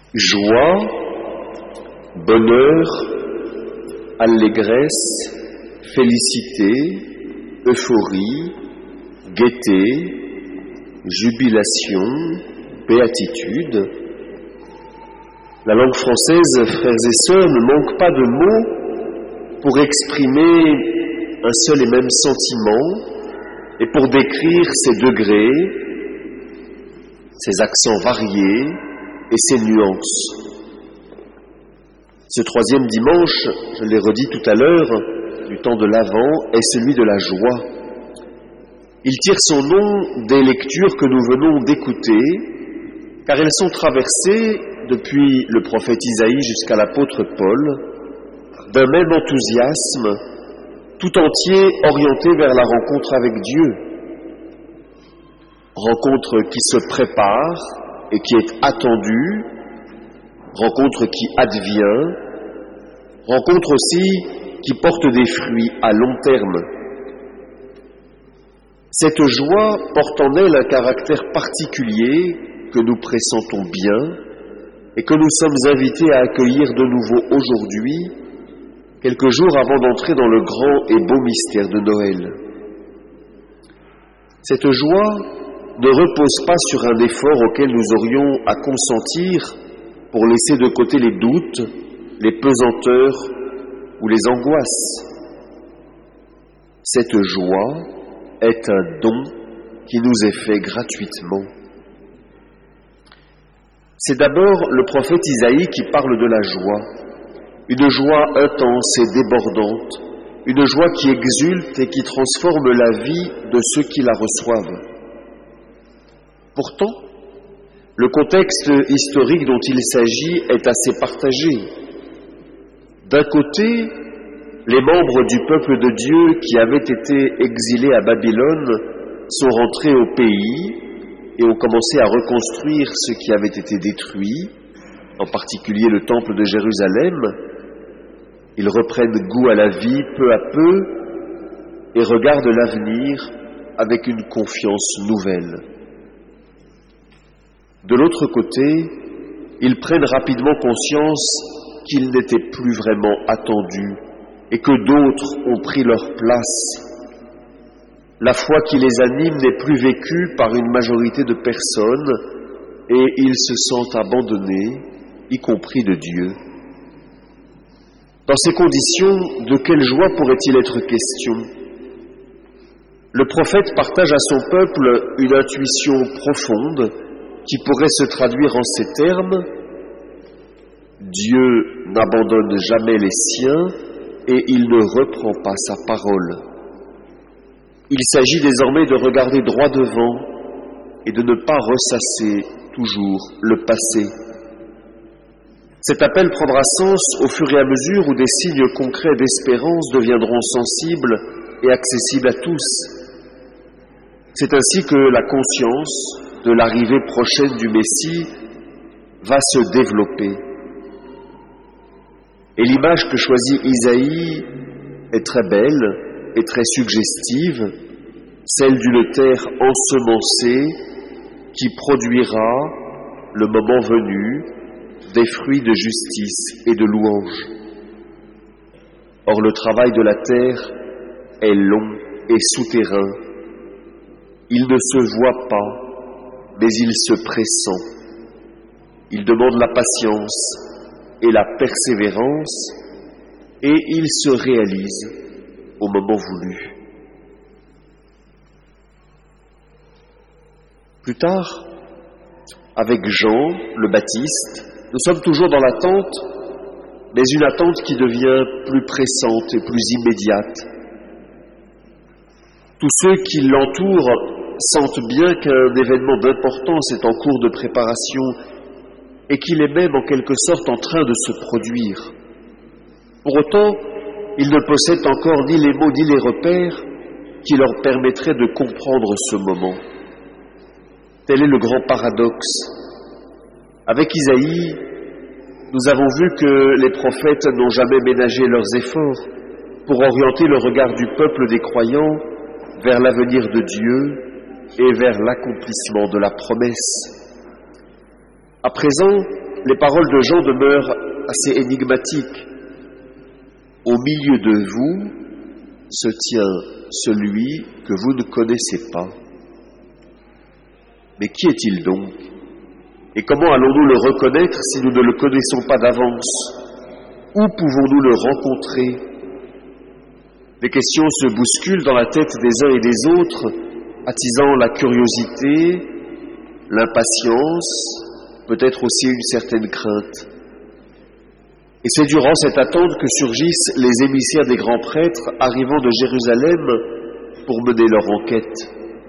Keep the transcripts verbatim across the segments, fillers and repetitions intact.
Joie, bonheur, allégresse, félicité, euphorie, gaieté, jubilation, béatitude. La langue française, frères et sœurs, ne manque pas de mots pour exprimer un seul et même sentiment et pour décrire ses degrés, ses accents variés et ses nuances. Ce troisième dimanche, je l'ai redit tout à l'heure, du temps de l'Avent, est celui de la joie. Il tire son nom des lectures que nous venons d'écouter, car elles sont traversées, depuis le prophète Isaïe jusqu'à l'apôtre Paul, d'un même enthousiasme, tout entier orienté vers la rencontre avec Dieu. Rencontre qui se prépare et qui est attendue, rencontre qui advient, rencontre aussi qui porte des fruits à long terme. Cette joie porte en elle un caractère particulier que nous pressentons bien et que nous sommes invités à accueillir de nouveau aujourd'hui, quelques jours avant d'entrer dans le grand et beau mystère de Noël. Cette joie ne repose pas sur un effort auquel nous aurions à consentir pour laisser de côté les doutes, les pesanteurs ou les angoisses. Cette joie est un don qui nous est fait gratuitement. C'est d'abord le prophète Isaïe qui parle de la joie, une joie intense et débordante, une joie qui exulte et qui transforme la vie de ceux qui la reçoivent. Pourtant, le contexte historique dont il s'agit est assez partagé. D'un côté, les membres du peuple de Dieu qui avaient été exilés à Babylone sont rentrés au pays et ont commencé à reconstruire ce qui avait été détruit, en particulier le temple de Jérusalem. Ils reprennent goût à la vie peu à peu et regardent l'avenir avec une confiance nouvelle. De l'autre côté, ils prennent rapidement conscience qu'ils n'étaient plus vraiment attendus et que d'autres ont pris leur place. La foi qui les anime n'est plus vécue par une majorité de personnes et ils se sentent abandonnés, y compris de Dieu. Dans ces conditions, de quelle joie pourrait-il être question ? Le prophète partage à son peuple une intuition profonde qui pourrait se traduire en ces termes : Dieu n'abandonne jamais les siens et il ne reprend pas sa parole. Il s'agit désormais de regarder droit devant et de ne pas ressasser toujours le passé. Cet appel prendra sens au fur et à mesure où des signes concrets d'espérance deviendront sensibles et accessibles à tous. C'est ainsi que la conscience de l'arrivée prochaine du Messie va se développer. Et l'image que choisit Isaïe est très belle et très suggestive, celle d'une terre ensemencée qui produira, le moment venu, des fruits de justice et de louange. Or, le travail de la terre est long et souterrain. Il ne se voit pas, mais il se pressent. Il demande la patience et la persévérance, et il se réalise au moment voulu. Plus tard, avec Jean le Baptiste, nous sommes toujours dans l'attente, mais une attente qui devient plus pressante et plus immédiate. Tous ceux qui l'entourent sentent bien qu'un événement d'importance est en cours de préparation et qu'il est même en quelque sorte en train de se produire. Pour autant, ils ne possèdent encore ni les mots ni les repères qui leur permettraient de comprendre ce moment. Tel est le grand paradoxe. Avec Isaïe, nous avons vu que les prophètes n'ont jamais ménagé leurs efforts pour orienter le regard du peuple des croyants vers l'avenir de Dieu et vers l'accomplissement de la promesse. À présent, les paroles de Jean demeurent assez énigmatiques. Au milieu de vous se tient celui que vous ne connaissez pas. Mais qui est-il donc? Et comment allons-nous le reconnaître si nous ne le connaissons pas d'avance? Où pouvons-nous le rencontrer? Les questions se bousculent dans la tête des uns et des autres, attisant la curiosité, l'impatience, peut-être aussi une certaine crainte. Et c'est durant cette attente que surgissent les émissaires des grands prêtres arrivant de Jérusalem pour mener leur enquête.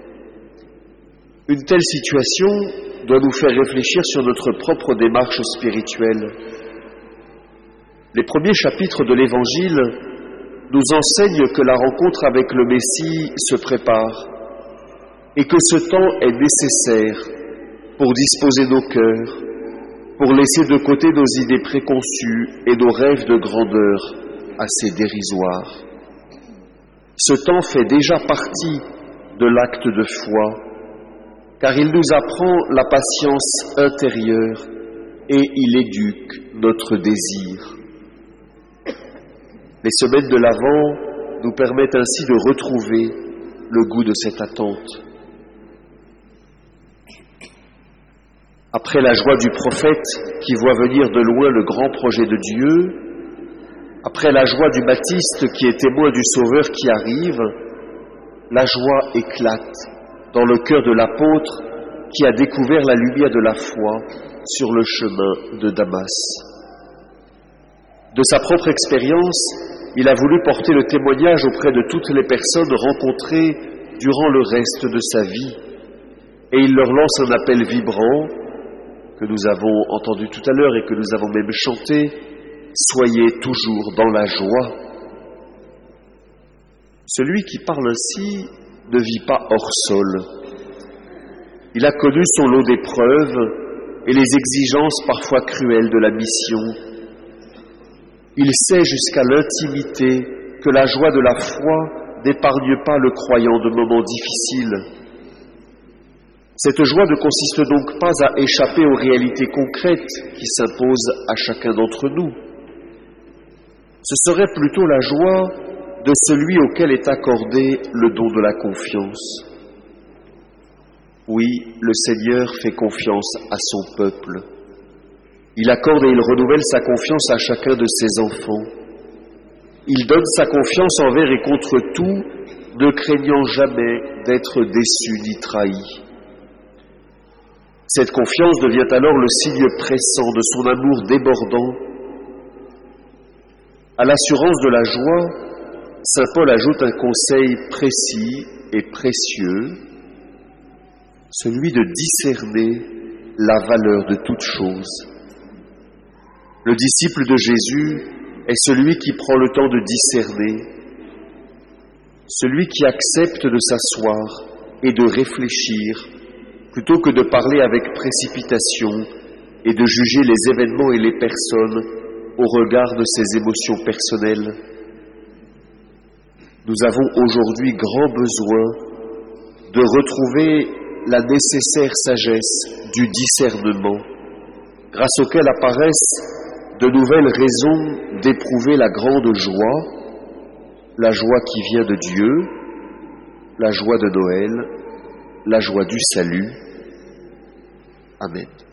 Une telle situation doit nous faire réfléchir sur notre propre démarche spirituelle. Les premiers chapitres de l'Évangile nous enseignent que la rencontre avec le Messie se prépare et que ce temps est nécessaire pour disposer nos cœurs, pour laisser de côté nos idées préconçues et nos rêves de grandeur assez dérisoires. Ce temps fait déjà partie de l'acte de foi, car il nous apprend la patience intérieure et il éduque notre désir. Les semaines de l'Avent nous permettent ainsi de retrouver le goût de cette attente. Après la joie du prophète qui voit venir de loin le grand projet de Dieu, après la joie du Baptiste qui est témoin du Sauveur qui arrive, la joie éclate dans le cœur de l'apôtre qui a découvert la lumière de la foi sur le chemin de Damas. De sa propre expérience, il a voulu porter le témoignage auprès de toutes les personnes rencontrées durant le reste de sa vie. Et il leur lance un appel vibrant que nous avons entendu tout à l'heure et que nous avons même chanté: « Soyez toujours dans la joie ». Celui qui parle ainsi ne vit pas hors sol. Il a connu son lot d'épreuves et les exigences parfois cruelles de la mission. Il sait jusqu'à l'intimité que la joie de la foi n'épargne pas le croyant de moments difficiles. Cette joie ne consiste donc pas à échapper aux réalités concrètes qui s'imposent à chacun d'entre nous. Ce serait plutôt la joie de celui auquel est accordé le don de la confiance. Oui, le Seigneur fait confiance à son peuple. Il accorde et il renouvelle sa confiance à chacun de ses enfants. Il donne sa confiance envers et contre tout, ne craignant jamais d'être déçu ni trahi. Cette confiance devient alors le signe pressant de son amour débordant. À l'assurance de la joie, saint Paul ajoute un conseil précis et précieux, celui de discerner la valeur de toute chose. Le disciple de Jésus est celui qui prend le temps de discerner, celui qui accepte de s'asseoir et de réfléchir plutôt que de parler avec précipitation et de juger les événements et les personnes au regard de ses émotions personnelles. Nous avons aujourd'hui grand besoin de retrouver la nécessaire sagesse du discernement, grâce auquel apparaissent de nouvelles raisons d'éprouver la grande joie, la joie qui vient de Dieu, la joie de Noël, la joie du salut. Amen.